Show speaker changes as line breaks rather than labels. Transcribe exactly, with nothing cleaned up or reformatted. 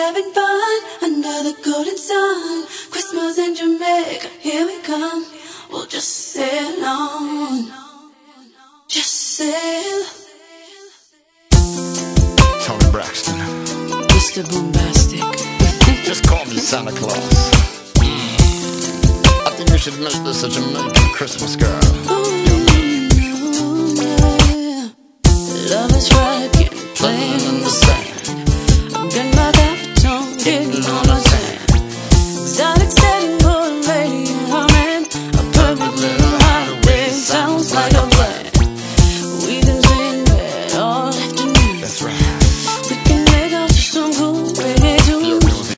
having fun under the golden sun. Christmas in Jamaica, here we come. We'll just sail on, just sail.
Tony Braxton,
Mister Boombastic.
just call me Santa Claus. I think we should make this a Jamaican Christmas, girl.